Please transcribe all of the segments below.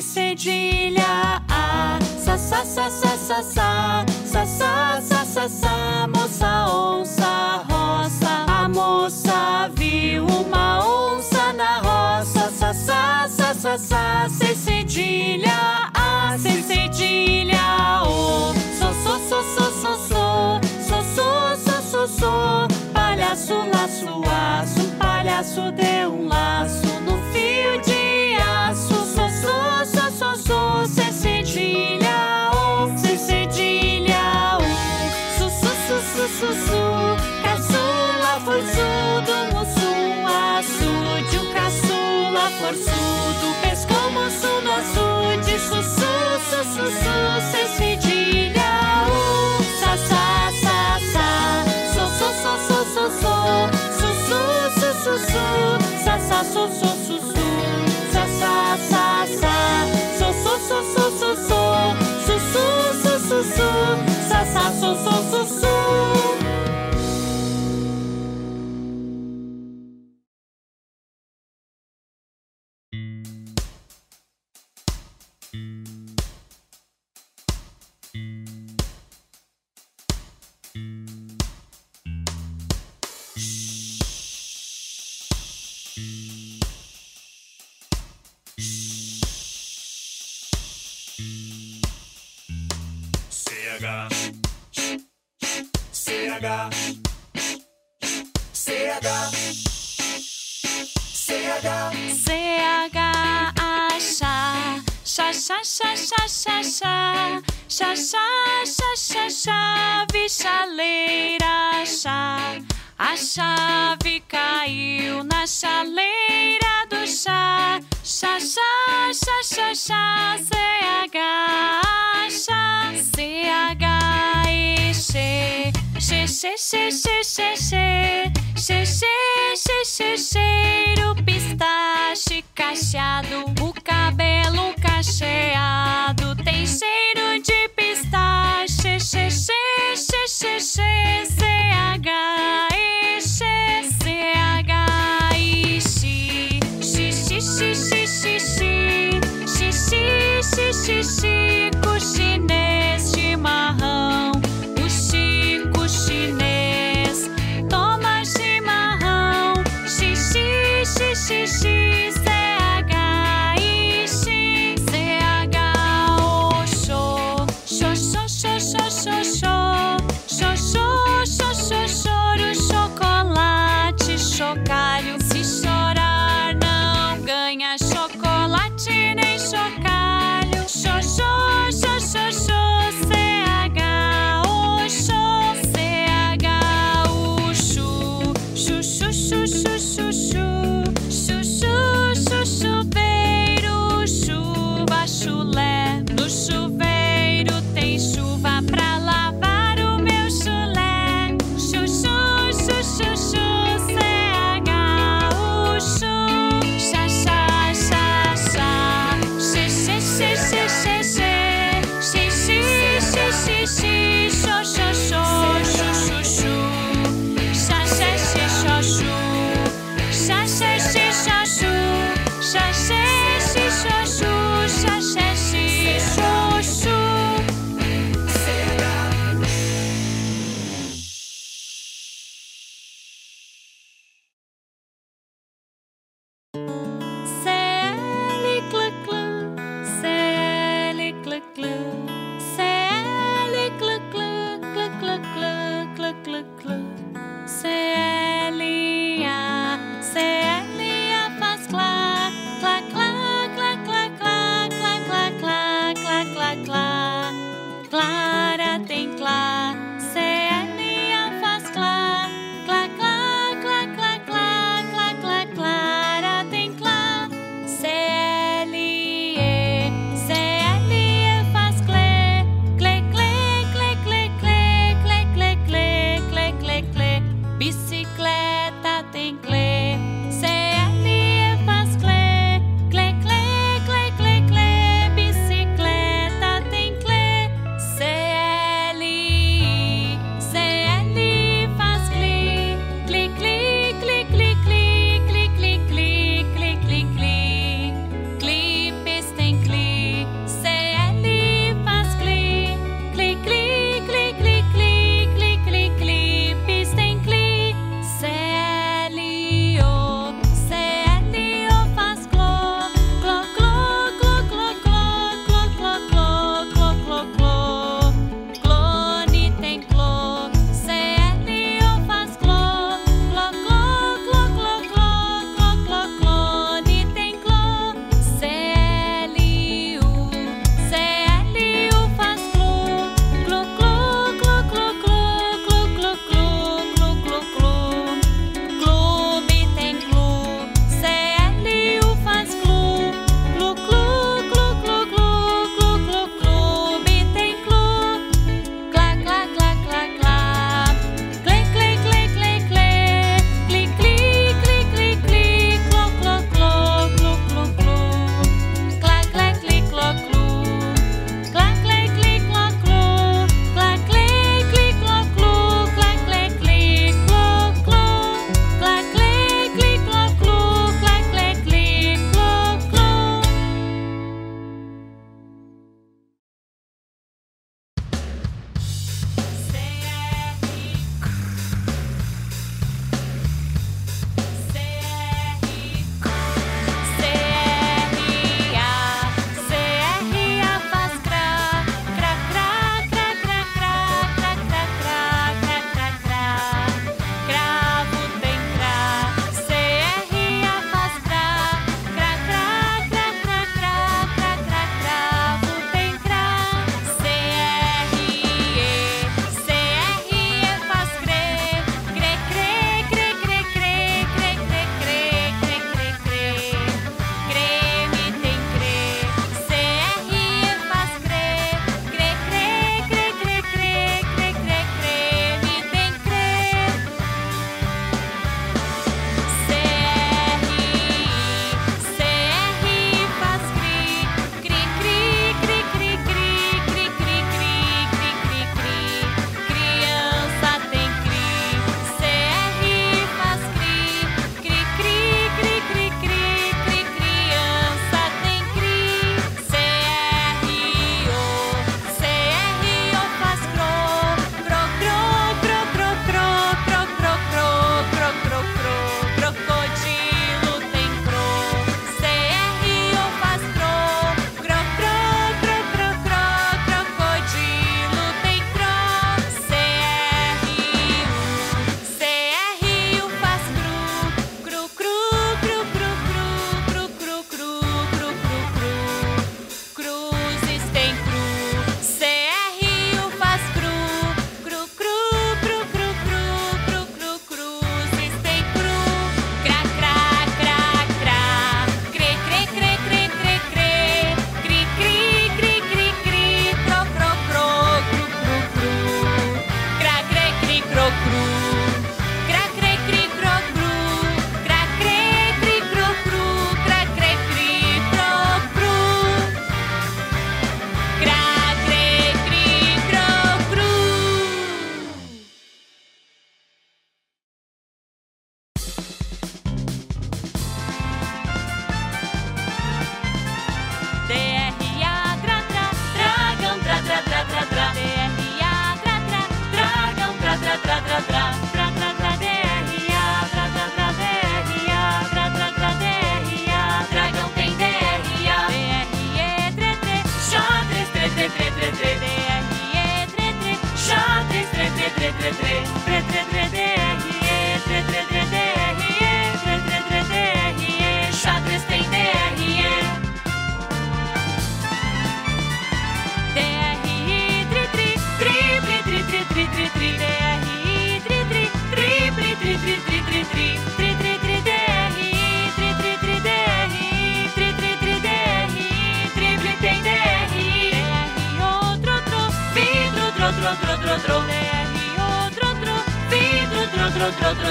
cedilha A. Sa, sa, sa, sa, sa, sa. Sa, sa, sa, sa, sa. Moça, onça, roça. A moça viu uma onça na roça. Sa, sa, sa, sa, sa. C, cedilha A. C, cedilha O. So, so, so, so, so, so. So, so, so, so, so. Palhaço, laço, aço. Um palhaço deu um laço no fio de aço. So, so, so, so, so. C, cedilha O. C, cedilha O. Su, su, su, su, su, su. Caçula, forçudo, moço, açude. Um caçula, forçudo, pescou moço no açude. Su, su, su, su, su. C, cedilha O. Sa, sa, sa, sa. So, so, so, so, so, so. Su, su, su, su, su. Sa, sa, so, so, su, su. Sa, sa, sa, sa. So, so, so, so, so, so. Su, su, su, su, su. Sa, sa, so, so, su, su. Chave, chaleira, chá. A chave caiu na chaleira do chá. Chá, chá, chá, chá, chá. C-H, chá. C-H-E, che. Che, che, che, che, che, che. Che, che, che, che, cheiro. Pistache cacheado. O cabelo cacheado tem cheiro de pistache. Che, che, che, che, che. C-H-E, che. C-H-I, chi. Chi, chi, chi, chi, chi, chi. Chi, chi, chi, chi, chico chinês, chimarrão. O Chico chinês toma chimarrão. Chi, chi, chi, chi, chi. C-H-I, chi. C-H-O, cho. Cho, cho, cho, cho, cho, cho. Cho, cho, cho, cho, choro. Chocolate, chocalho. Se chorar não ganha chocolate nem chocalho. Cho, cho, cho, cho, cho. C-H-O, cho. C-H-U, chu. Chu, chu, chu, chu, chu, chu. Chu, chu, chu, chuveiro. Chuva, chulé. No chuveiro tem chuva pra lavar o meu chulé. Chu, chu, chu, chu, chu. C-H-U, chu. Chá, chá, chá, chá. Xê, xê, xê, xê, xê, xê. Xê, xê, xê, xê, xê. Xô, xô, xô. Chu, chu, chu. Chá, xê, xê, xô, chu. Chá, xê, xê, xô, chu. Chá, xê, xê, xô, chu. Chá, xê, xê, xô, chu. C-L, clã, clã. C-L, clã, clã. C-L, clã, clã, clã, clã, clã, clã, clã, clã. C-L-A. C-L-A faz clá, clá, clá, clá, clá, clá, clá, clá, clá, clá, clá, clá. Clara tem clá. C-L-A faz clá, clá, clá, clá, clá, clá, clá, clá, clara tem clá. C-L-E. C-L-E faz clé, clé, clé, clé, clé, clé, clé, clé, clé, clé, clé, clé. Bicicleta tem clé. C-L-E faz clé, clé, clé, clé, clé, clé. Bicicleta tem clé. C-L-E.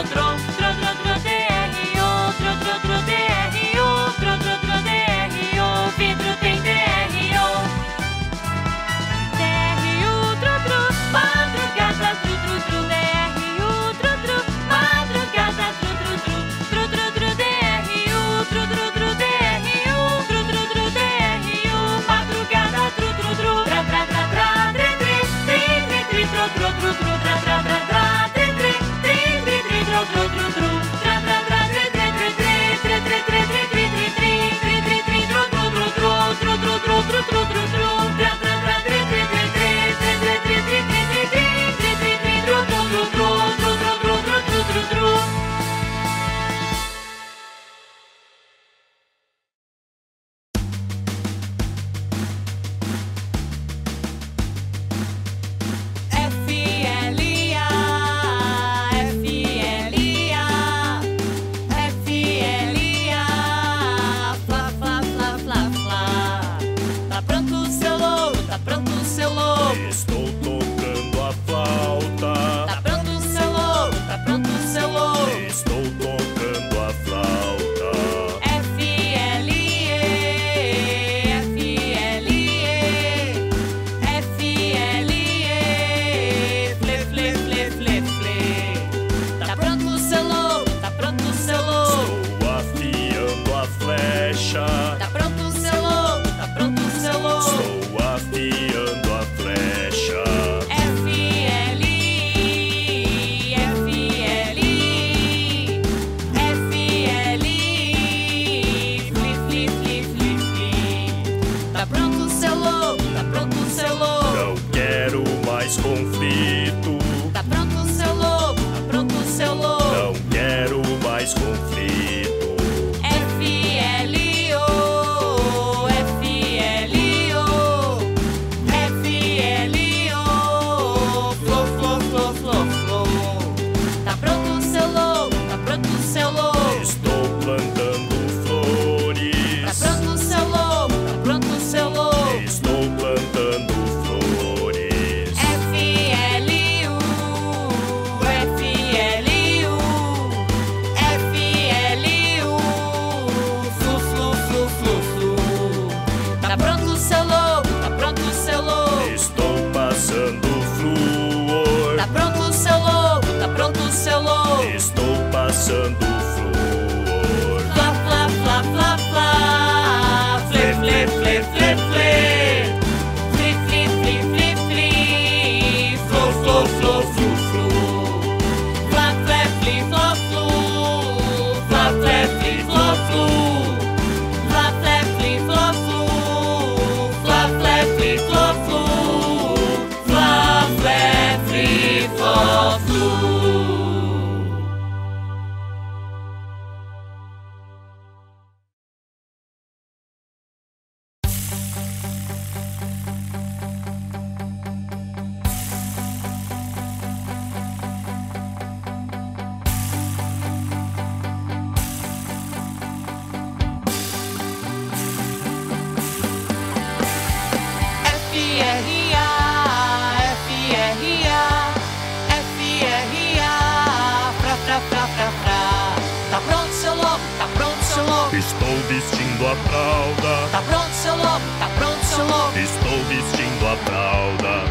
Estou vestindo a fralda. Tá pronto, seu lobo? Tá pronto, seu lobo? Estou vestindo a fralda.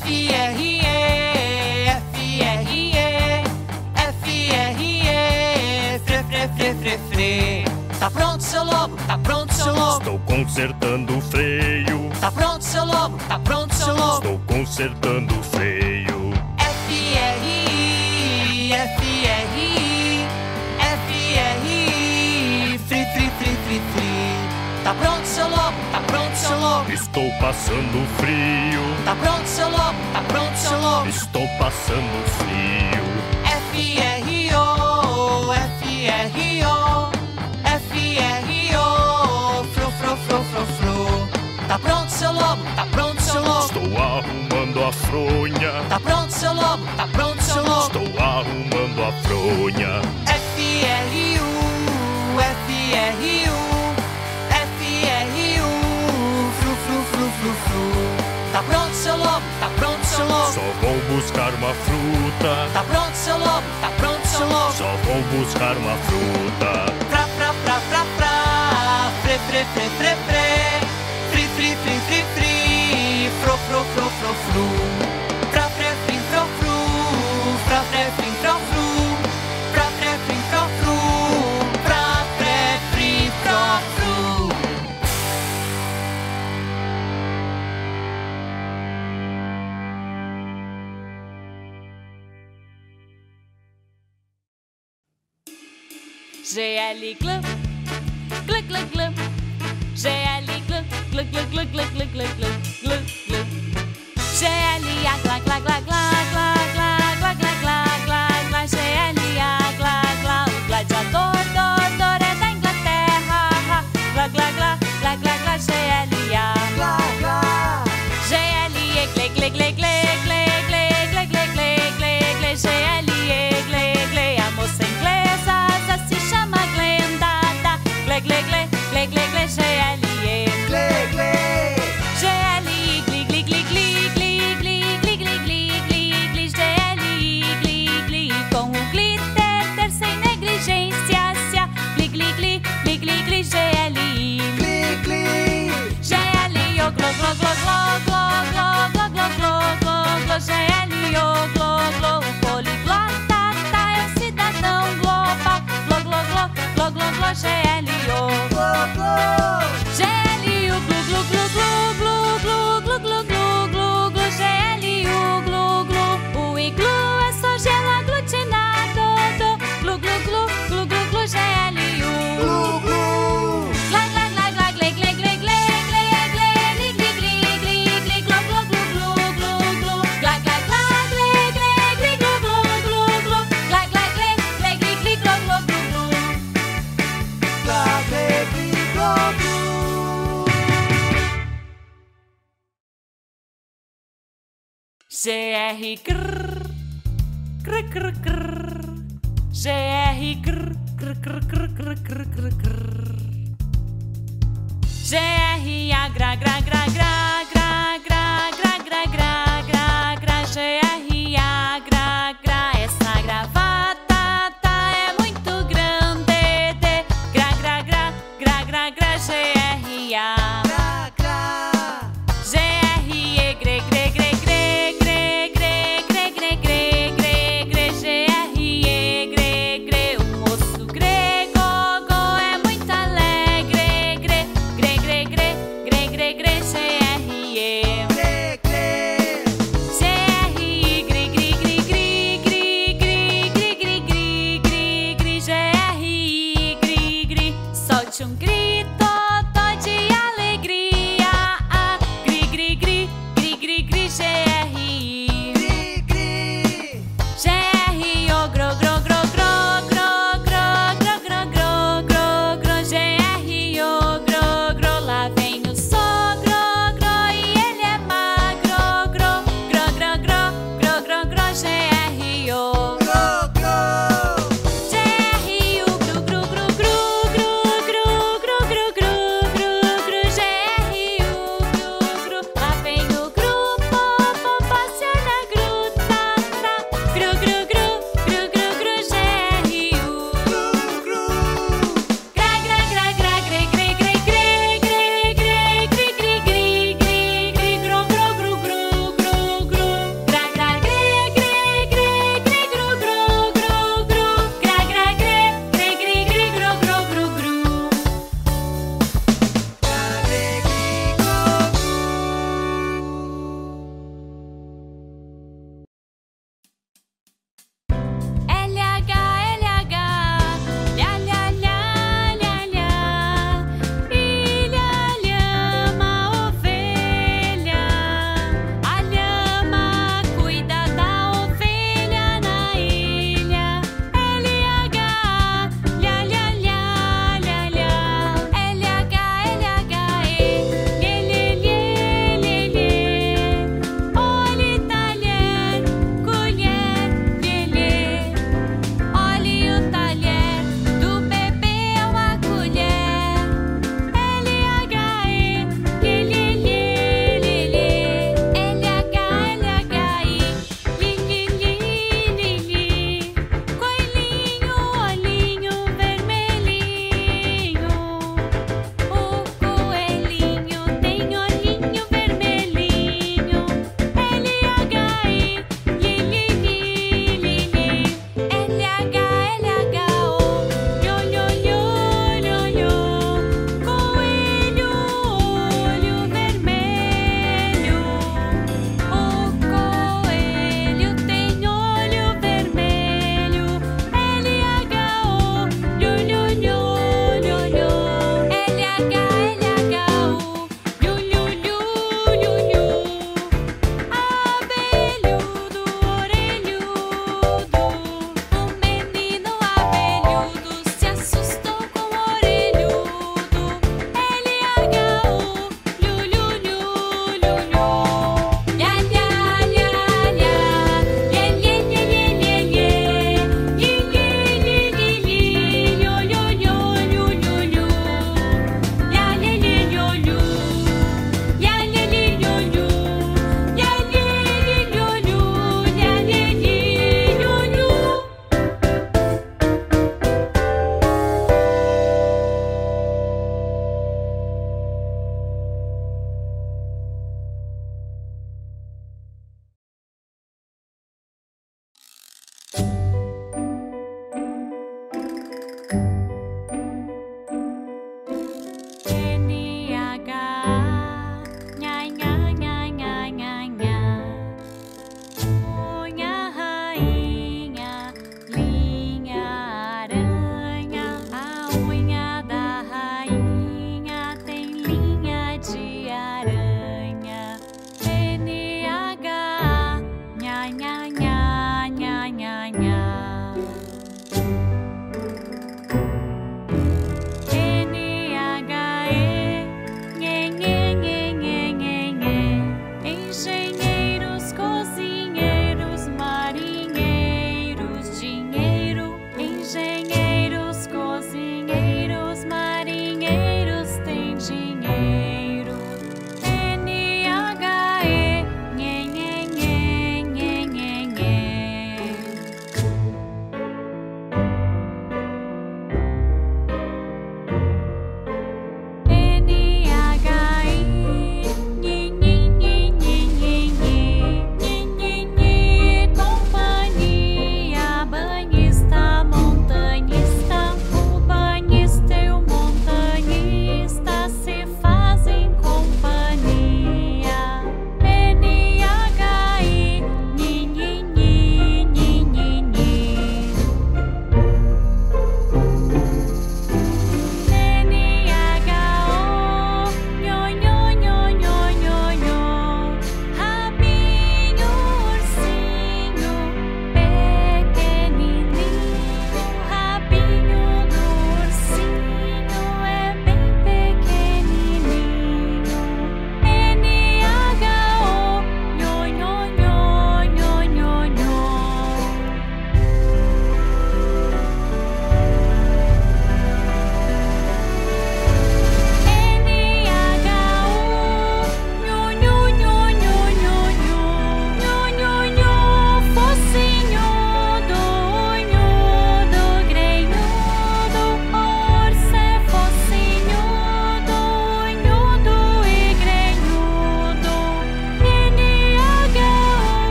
F-R-E, F-R-E, F-R-E, fre, fre, fre, fre, fre. Tá pronto, seu lobo? Tá pronto, seu lobo? Estou consertando o freio. Tá pronto, seu lobo? Tá pronto, seu lobo? Estou consertando o freio. F-R-I, F-R-I, F-R-I, fri, fri, fri, fri, fri. Tá pronto, seu lobo? Tá pronto, seu lobo? Estou passando frio. Tá pronto, seu lobo? Tá pronto, seu lobo? Estou passando frio. F-R-O, F-R-O, F-R-O, fro, fro, fro, fro, fro. Tá pronto, seu lobo? Tá pronto, seu lobo? Estou arrumando a fronha. Tá pronto, seu lobo? Tá pronto, seu lobo? Estou arrumando a fronha. F-R-U, F-R-U, F-R-U, fru, fru, fru, fru, fru. Tá pronto, seu lobo? Tá pronto, seu lobo? Só vou buscar uma fruta. Tá pronto, seu lobo? Tá pronto, seu são loucos. Só vou buscar uma fruta. Fra, fra, fra, fra, fra. Fre, fre, fre, fre, fre. Fri, fri, fri, fri, fri. Fro, fro, fro, fro, fru. Fra, fre, fri, fro, fru. Fra, fre, fri, fro, fru. Fra, fre, fri, fro, fru. Fra, fre, fri, fro, fru. GL Club, Club, Club, Club. GL Club, Club, Club, Club, Club, Club, Club, Club, Club, Club. GL A, Gla, Gla, Gla, Gla, Gla, Gla, Gla, Gla, Gla, Gla, Gla. GL A, Gla, Gla, o gladiador, dor, é da Inglaterra. Gla, Gla, Gla, Gla, Gla, Gla, GL A. Glá, glá. GL E, Gle, Gle, Gle, Gle, Gle, Gle, Gle, Gle, Gle, Gle, Gle. GL E, Gle, Gle, a moça inglesa já se chama Glenda. Gle, Gle, Gle, Gle, Gle, Gle, GL E. Glê, glê. GLI, gli, gli, gli, gli, gli, gli, gli, gli, gli, gli, gli, GLI, gli, gli, com o glitter sem negligência, gli, gli, gli, gli, gli, gli, GLI, Cli, cli. GLI, o glo, glo, glo, glo, glo, glo, glo, glo, glo, glo, glo, GLI, o glo, glo, o poliglota é um cidadão global, glo, glo, glo, glo, glo, glo, GLI, o Glô, glô. GLI, o glu, glu, glu, glu, glu, glu, glu, glu, glu, glu, GLI, o glu, glu, o iglu é só gelo aglutinado, glu, glu, glu, glu, glu, glu, GLI, o Glu, glu. glá, glá, glá, glá, gle, gle, gle, gle, gle, gle, gli, gli, gli, gli, glu, glu, glu, glu, glu, glu, glá, glá, glá, gle, gle, gli, glu, glu, glu, glu, glá, glá, gle, gle, gli, gli, glu, glu, glu, glu. Glá, glê, gli, glô, glu. GR crrr, crrr, crrr, crrr. GR crrr, crrr, crrr, crrr, crrr, crrr, crrr. GR A, gra, gra, gra, gra, gra, gra, gra, gra, gra, gra, gra. GR A, gra, gra. Essa gravata é muito grande. Gra, gra, gra, gra, gra, gra. GR A. Glá, glá. GRE, gre, gre, gre, gre, gre, gre, gre, gre, gre, gre, gre, GRE, gre, gre, o moço grego, go, é muito alegre, gre, gre, gre, gre, gre, gre, gre, GRE.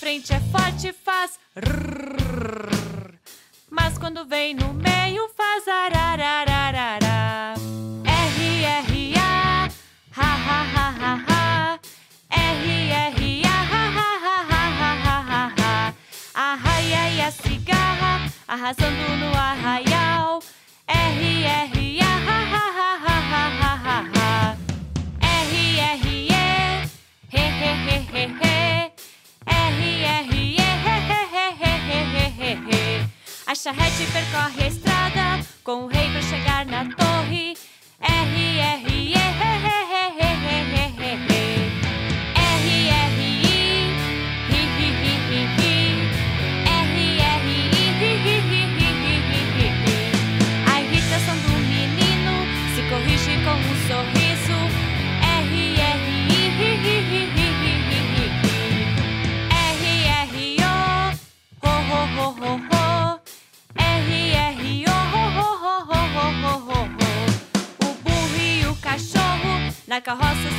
frente é forte, faz rrr. Mas quando vem no meio faz ararararará. R-R-A, ha-ha-ha-ha-ha. R-R-A, ha-ha-ha-ha-ha-ha. Arraia e a cigarra, arrasando no arraial. R-R-A, ha-ha-ha-ha-ha-ha. R-R-E, he-he-he-he-he. R-R-E, he-he-he-he-he-he. A charrete percorre a estrada com o rei pra chegar na torre. R-R-E, he-he-he-he-he-he. R-R-I, hi-hi-hi-hi-hi. R-R-I, hi-hi-hi-hi-hi-hi. A irritação do menino se corrige com um sorriso. R-R-I, hi-hi-hi-hi-hi-hi. R-R-O, ho-ho-ho-ho-ho. R-R-O, ho-ho-ho-ho-ho-ho-ho. O burro e o cachorro na carroça